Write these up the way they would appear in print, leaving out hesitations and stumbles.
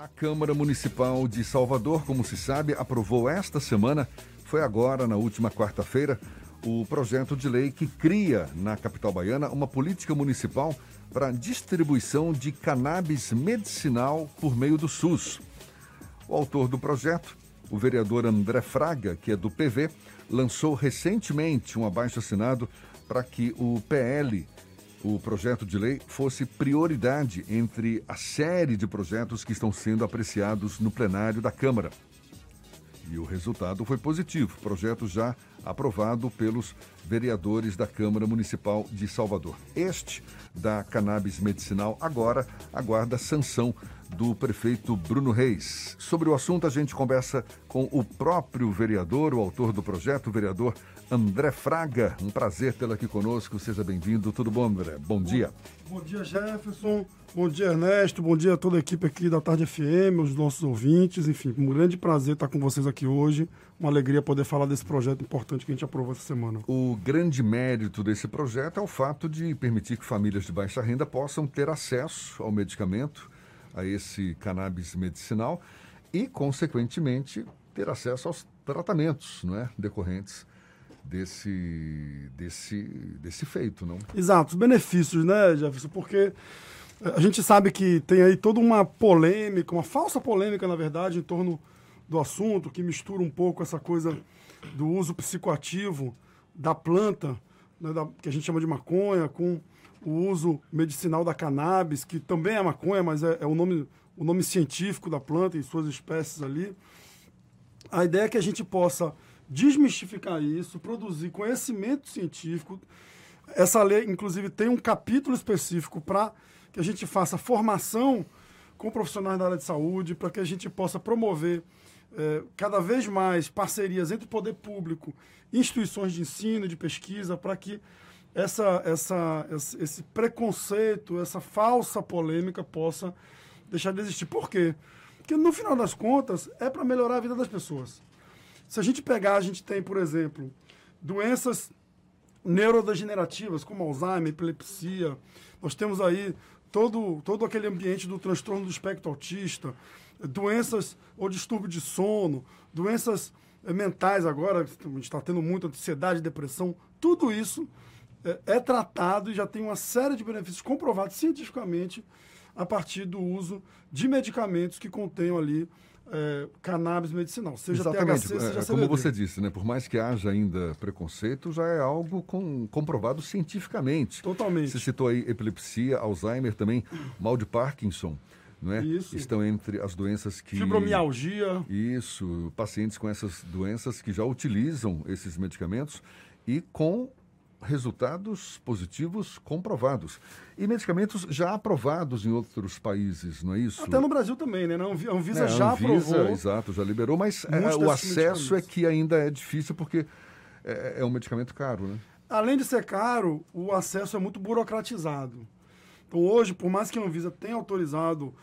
A Câmara Municipal de Salvador, como se sabe, aprovou esta semana, foi agora, na última quarta-feira, o projeto de lei que cria na capital baiana uma política municipal para distribuição de cannabis medicinal por meio do SUS. O autor do projeto, o vereador André Fraga, que é do PV, lançou recentemente um abaixo-assinado para que o PL, o projeto de lei, fosse prioridade entre a série de projetos que estão sendo apreciados no plenário da Câmara. E o resultado foi positivo, projeto já aprovado pelos vereadores da Câmara Municipal de Salvador. Este, da cannabis medicinal, agora aguarda a sanção do prefeito Bruno Reis. Sobre o assunto, a gente conversa com o próprio vereador, o autor do projeto, o vereador André Fraga. Um prazer tê-lo aqui conosco, seja bem-vindo. Tudo bom, André? Bom dia. Bom dia, Jefferson. Bom dia, Ernesto. Bom dia a toda a equipe aqui da Tarde FM, os nossos ouvintes. Enfim, um grande prazer estar com vocês aqui hoje. Uma alegria poder falar desse projeto importante que a gente aprovou essa semana. O grande mérito desse projeto é o fato de permitir que famílias de baixa renda possam ter acesso ao medicamento, a esse cannabis medicinal e, consequentemente, ter acesso aos tratamentos, não é, decorrentes desse feito, não? Exato, os benefícios, né, Jefferson? Porque a gente sabe que tem aí toda uma polêmica, uma falsa polêmica, na verdade, em torno do assunto, que mistura um pouco essa coisa do uso psicoativo da planta, né, que a gente chama de maconha, com o uso medicinal da cannabis, que também é maconha, mas é o nome científico da planta e suas espécies ali. A ideia é que a gente possa desmistificar isso, produzir conhecimento científico. Essa lei, inclusive, tem um capítulo específico para que a gente faça formação com profissionais da área de saúde, para que a gente possa promover cada vez mais parcerias entre o poder público, instituições de ensino, de pesquisa, para que esse preconceito, essa falsa polêmica possa deixar de existir. Por quê? Porque, no final das contas, é para melhorar a vida das pessoas. Se a gente pegar, a gente tem, por exemplo, doenças neurodegenerativas, como Alzheimer, epilepsia. Nós temos aí todo aquele ambiente do transtorno do espectro autista, doenças ou distúrbio de sono, doenças mentais agora, a gente está tendo muita ansiedade, depressão. Tudo isso é tratado e já tem uma série de benefícios comprovados cientificamente a partir do uso de medicamentos que contenham ali cannabis medicinal, seja exatamente, THC, seja CBD. Como você disse, né? Por mais que haja ainda preconceito, já é algo comprovado cientificamente. Totalmente. Você citou aí epilepsia, Alzheimer também, mal de Parkinson, não é? Isso. Estão entre as doenças que... Fibromialgia. Isso, pacientes com essas doenças que já utilizam esses medicamentos e com resultados positivos comprovados. E medicamentos já aprovados em outros países, não é isso? Até no Brasil também, né? A Anvisa já aprovou. Exato, já liberou, mas o acesso é que ainda é difícil porque é um medicamento caro, né? Além de ser caro, o acesso é muito burocratizado. Então hoje, por mais que a Anvisa tenha autorizado,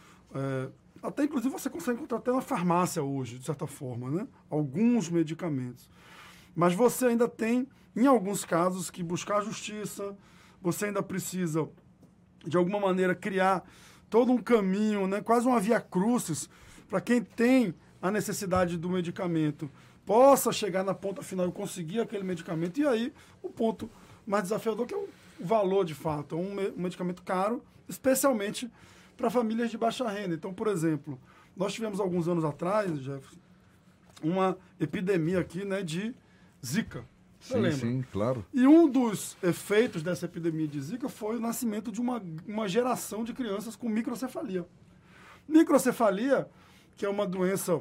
até inclusive você consegue encontrar até na farmácia hoje, de certa forma, né? Alguns medicamentos. Mas você ainda tem, em alguns casos, que buscar a justiça, você ainda precisa, de alguma maneira, criar todo um caminho, né, quase uma via crucis, para quem tem a necessidade do medicamento possa chegar na ponta final e conseguir aquele medicamento. E aí, o ponto mais desafiador, que é o valor, de fato. É um medicamento caro, especialmente para famílias de baixa renda. Então, por exemplo, nós tivemos alguns anos atrás, Jefferson, uma epidemia aqui, né, de Zika. Você lembra? Sim, claro. E um dos efeitos dessa epidemia de Zika foi o nascimento de uma geração de crianças com microcefalia. Microcefalia, que é uma doença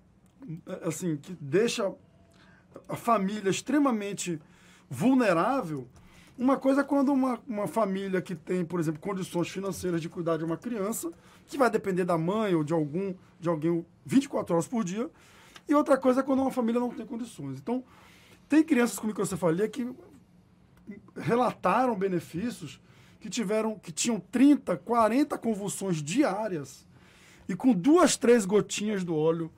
assim, que deixa a família extremamente vulnerável. Uma coisa é quando uma família que tem, por exemplo, condições financeiras de cuidar de uma criança, que vai depender da mãe ou de alguém 24 horas por dia. E outra coisa é quando uma família não tem condições. Então, tem crianças com microcefalia que relataram benefícios que tinham 30, 40 convulsões diárias e com 2, 3 gotinhas do óleo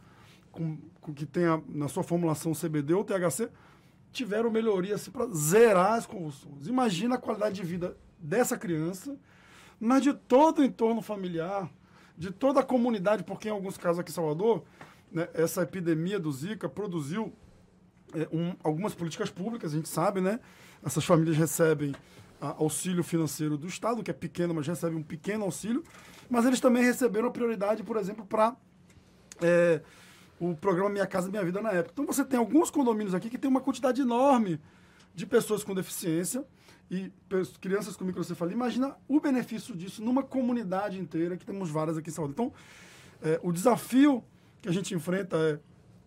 que tem na sua formulação CBD ou THC, tiveram melhoria assim, para zerar as convulsões. Imagina a qualidade de vida dessa criança, mas de todo o entorno familiar, de toda a comunidade, porque em alguns casos aqui em Salvador, né, essa epidemia do Zika produziu algumas políticas públicas, a gente sabe, né? Essas famílias recebem auxílio financeiro do Estado, que é pequeno, mas recebem um pequeno auxílio, mas eles também receberam a prioridade, por exemplo, para o programa Minha Casa Minha Vida na época. Então você tem alguns condomínios aqui que tem uma quantidade enorme de pessoas com deficiência e crianças com microcefalia. Imagina o benefício disso numa comunidade inteira, que temos várias aqui em Salvador. Então, o desafio que a gente enfrenta é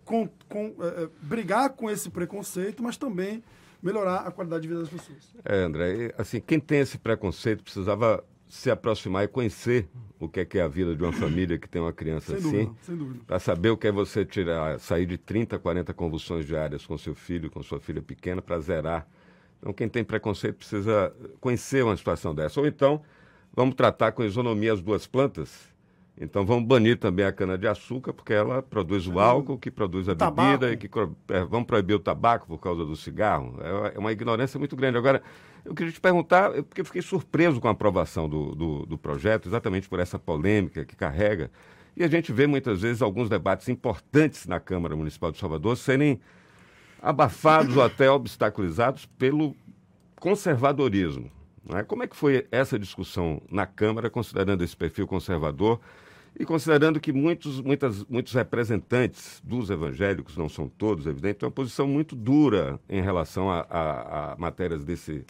brigar com esse preconceito, mas também melhorar a qualidade de vida das pessoas. André, assim, quem tem esse preconceito precisava se aproximar e conhecer o que é a vida de uma família que tem uma criança Sem dúvida. Para saber o que é você sair de 30, 40 convulsões diárias com seu filho, com sua filha pequena, para zerar. Então, quem tem preconceito precisa conhecer uma situação dessa. Ou então, vamos tratar com isonomia as duas plantas. Então, vamos banir também a cana-de-açúcar, porque ela produz o álcool, que produz a bebida, e vamos proibir o tabaco por causa do cigarro. É uma ignorância muito grande. Agora, eu queria te perguntar, porque eu fiquei surpreso com a aprovação do projeto, exatamente por essa polêmica que carrega. E a gente vê muitas vezes alguns debates importantes na Câmara Municipal de Salvador serem abafados ou até obstaculizados pelo conservadorismo. Não é? Como é que foi essa discussão na Câmara, considerando esse perfil conservador e considerando que muitos representantes dos evangélicos, não são todos, evidente, têm uma posição muito dura em relação a matérias desse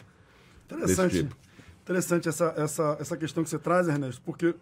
tipo? Interessante essa questão que você traz, Ernesto, porque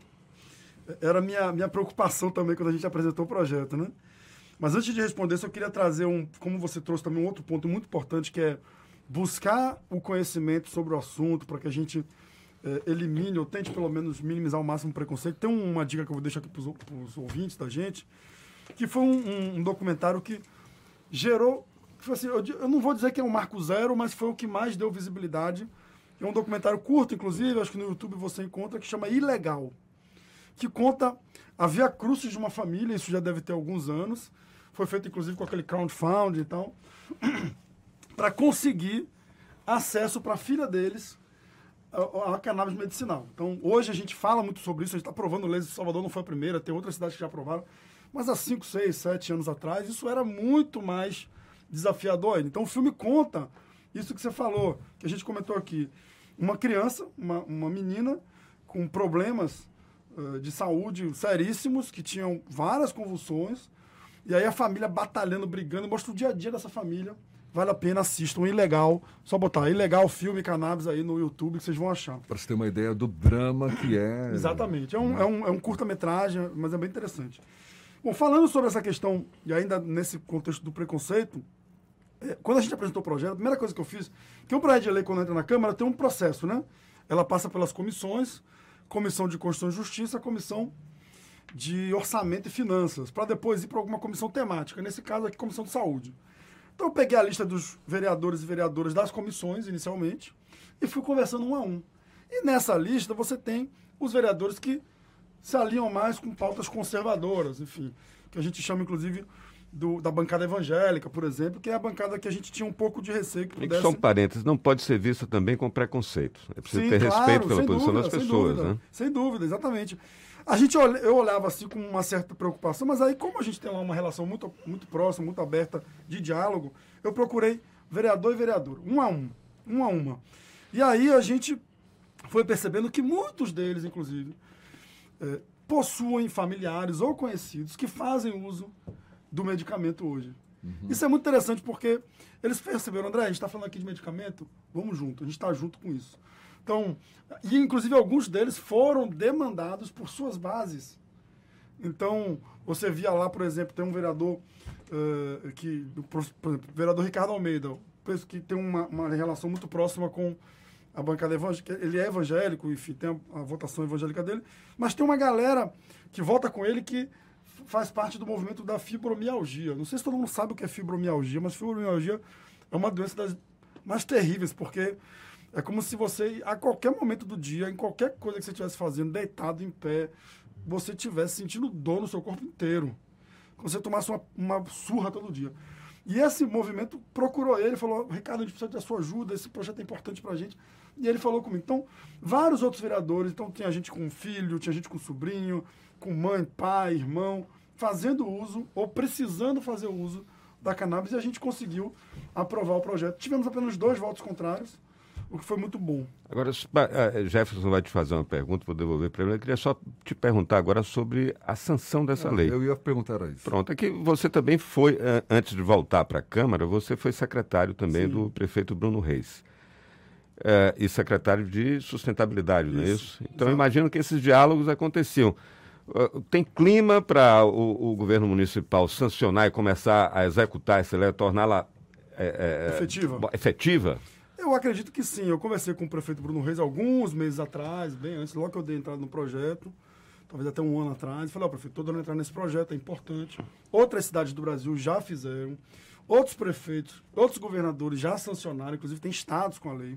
era minha preocupação também quando a gente apresentou o projeto, né? Mas antes de responder, só queria trazer como você trouxe também um outro ponto muito importante, que é buscar o conhecimento sobre o assunto para que a gente elimine ou tente pelo menos minimizar ao máximo o preconceito. Tem uma dica que eu vou deixar aqui para os ouvintes da gente, que foi um documentário que gerou, assim, eu não vou dizer que é um marco zero, mas foi o que mais deu visibilidade. É um documentário curto, inclusive, acho que no YouTube você encontra, que chama Ilegal, que conta a via-crucis de uma família, isso já deve ter alguns anos, foi feito inclusive com aquele crowdfunding e tal, para conseguir acesso para a filha deles a cannabis medicinal. Então, hoje a gente fala muito sobre isso, a gente está aprovando leis, Salvador não foi a primeira, tem outras cidades que já aprovaram, mas há 5, 6, 7 anos atrás, isso era muito mais desafiador ainda. Então, o filme conta isso que você falou, que a gente comentou aqui. Uma criança, uma menina com problemas de saúde seríssimos, que tinham várias convulsões, e aí a família batalhando, brigando, mostra o dia a dia dessa família. Vale a pena, assistam. Ilegal, só botar Ilegal filme cannabis aí no YouTube que vocês vão achar. Para você ter uma ideia do drama que é... Exatamente, é um curta-metragem, mas é bem interessante. Bom, falando sobre essa questão, e ainda nesse contexto do preconceito, quando a gente apresentou o projeto, a primeira coisa que eu fiz, que um projeto de lei, quando entra na Câmara, tem um processo, né? Ela passa pelas comissões, Comissão de Constituição e Justiça, Comissão de Orçamento e Finanças, para depois ir para alguma comissão temática, nesse caso aqui, Comissão de Saúde. Então eu peguei a lista dos vereadores e vereadoras das comissões, inicialmente, e fui conversando um a um. E nessa lista você tem os vereadores que se alinham mais com pautas conservadoras, enfim, que a gente chama, inclusive, da bancada evangélica, por exemplo, que é a bancada que a gente tinha um pouco de receio que pudesse... Só um parênteses, não pode ser vista também com preconceito. É preciso ter respeito pela posição das pessoas, né? Sem dúvida, exatamente. Eu olhava assim com uma certa preocupação, mas aí como a gente tem lá uma relação muito, muito próxima, muito aberta de diálogo, eu procurei vereador e vereadora, uma a uma. E aí a gente foi percebendo que muitos deles, inclusive, possuem familiares ou conhecidos que fazem uso do medicamento hoje. Uhum. Isso é muito interessante porque eles perceberam, André, a gente está falando aqui de medicamento, vamos junto, a gente está junto com isso. Então, e inclusive alguns deles foram demandados por suas bases. Então, você via lá, por exemplo, tem um vereador, por exemplo, o vereador Ricardo Almeida, que tem uma relação muito próxima com a bancada evangélica. Ele é evangélico, enfim, tem a votação evangélica dele, mas tem uma galera que vota com ele que faz parte do movimento da fibromialgia. Não sei se todo mundo sabe o que é fibromialgia, mas fibromialgia é uma doença das mais terríveis, porque é como se você, a qualquer momento do dia, em qualquer coisa que você estivesse fazendo, deitado, em pé, você estivesse sentindo dor no seu corpo inteiro. Como se você tomasse uma surra todo dia. E esse movimento procurou ele, falou, Ricardo, a gente precisa da sua ajuda, esse projeto é importante pra gente. E ele falou comigo. Então, vários outros vereadores, então tinha gente com filho, tinha gente com sobrinho, com mãe, pai, irmão, fazendo uso ou precisando fazer uso da cannabis, e a gente conseguiu aprovar o projeto. Tivemos apenas 2 votos contrários, o que foi muito bom. Agora, Jefferson vai te fazer uma pergunta, vou devolver para ele. Eu queria só te perguntar agora sobre a sanção dessa lei. Eu ia perguntar a isso. Pronto, é que você também foi, antes de voltar para a Câmara, você foi secretário também Sim. do prefeito Bruno Reis. E secretário de Sustentabilidade, não é isso? Então, eu imagino que esses diálogos aconteciam. Tem clima para o governo municipal sancionar e começar a executar essa lei, torná-la efetiva? Eu acredito que sim. Eu conversei com o prefeito Bruno Reis alguns meses atrás, bem antes, logo que eu dei entrada no projeto, talvez até um ano atrás. Falei, prefeito, estou dando entrada nesse projeto, é importante. Outras cidades do Brasil já fizeram, outros prefeitos, outros governadores já sancionaram, inclusive tem estados com a lei.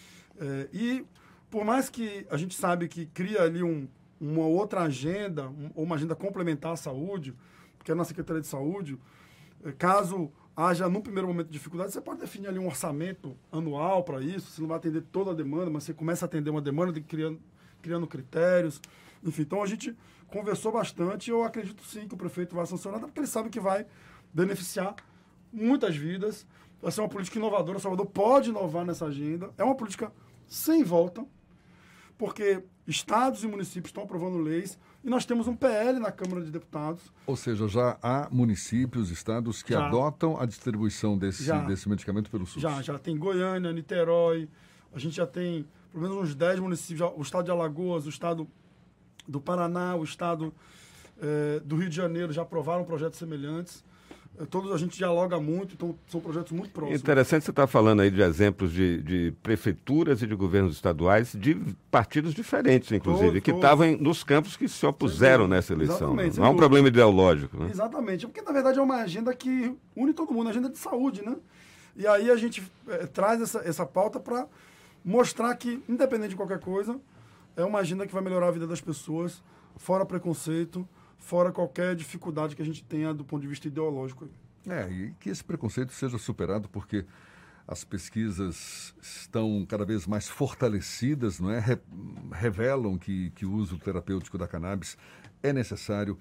E por mais que a gente sabe que cria ali uma outra agenda, ou uma agenda complementar à saúde, que é na Secretaria de Saúde, caso haja, num primeiro momento, dificuldade, você pode definir ali um orçamento anual para isso, você não vai atender toda a demanda, mas você começa a atender uma demanda criando critérios. Enfim, então a gente conversou bastante e eu acredito sim que o prefeito vai sancionar, porque ele sabe que vai beneficiar muitas vidas, vai ser uma política inovadora, Salvador pode inovar nessa agenda, é uma política sem volta, porque estados e municípios estão aprovando leis e nós temos um PL na Câmara de Deputados. Ou seja, já há municípios, estados que adotam a distribuição desse medicamento pelo SUS. Já tem Goiânia, Niterói, a gente já tem pelo menos uns 10 municípios, o estado de Alagoas, o estado do Paraná, o estado do Rio de Janeiro já aprovaram projetos semelhantes. Todos a gente dialoga muito, então são projetos muito próximos. Interessante você estar falando aí de exemplos de prefeituras e de governos estaduais de partidos diferentes, inclusive, que estavam nos campos que se opuseram nessa eleição. Não é um problema ideológico, né? Exatamente, porque na verdade é uma agenda que une todo mundo, a agenda de saúde, né? E aí a gente traz essa pauta para mostrar que, independente de qualquer coisa, é uma agenda que vai melhorar a vida das pessoas, fora preconceito, fora qualquer dificuldade que a gente tenha do ponto de vista ideológico. E que esse preconceito seja superado, porque as pesquisas estão cada vez mais fortalecidas, não é? Revelam que o uso terapêutico da cannabis é necessário.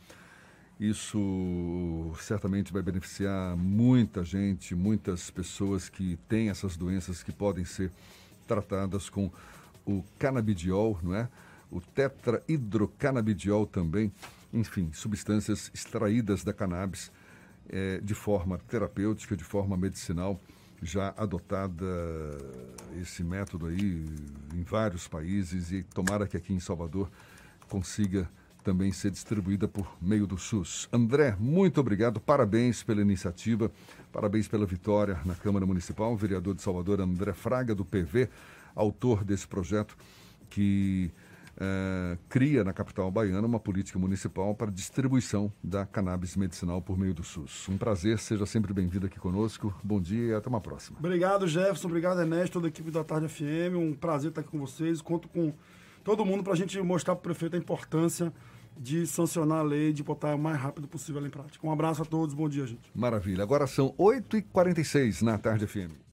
Isso certamente vai beneficiar muita gente, muitas pessoas que têm essas doenças que podem ser tratadas com o canabidiol, não é? O tetrahidrocannabidiol também. Enfim, substâncias extraídas da cannabis de forma terapêutica, de forma medicinal, já adotada esse método aí em vários países e tomara que aqui em Salvador consiga também ser distribuída por meio do SUS. André, muito obrigado, parabéns pela iniciativa, parabéns pela vitória na Câmara Municipal, o vereador de Salvador André Fraga, do PV, autor desse projeto que cria na capital baiana uma política municipal para distribuição da cannabis medicinal por meio do SUS. Um prazer, seja sempre bem-vindo aqui conosco. Bom dia e até uma próxima. Obrigado, Jefferson. Obrigado, Ernesto, toda a equipe da Tarde FM. Um prazer estar aqui com vocês. Conto com todo mundo para a gente mostrar para o prefeito a importância de sancionar a lei, de botar o mais rápido possível ela em prática. Um abraço a todos, bom dia, gente. Maravilha. Agora são 8h46 na Tarde FM.